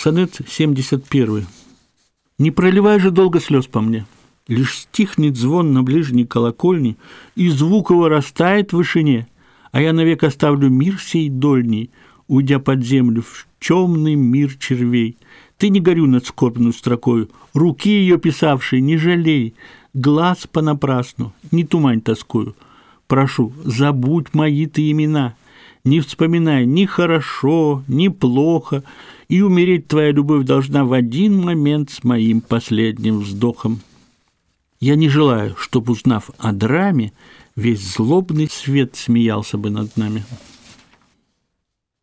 Сонет 71. Не проливай же долго слез по мне, лишь стихнет звон на ближней колокольне, и звук его растает в вышине, а я навек оставлю мир сей дольний, уйдя под землю в темный мир червей. Ты не горю над скорбную строкою, руки ее писавшей не жалей, глаз понапрасну, не тумань тоскою. Прошу, забудь мои ты имена, не вспоминай ни хорошо, ни плохо, и умереть твоя любовь должна в один момент с моим последним вздохом. Я не желаю, чтоб, узнав о драме, весь злобный свет смеялся бы над нами.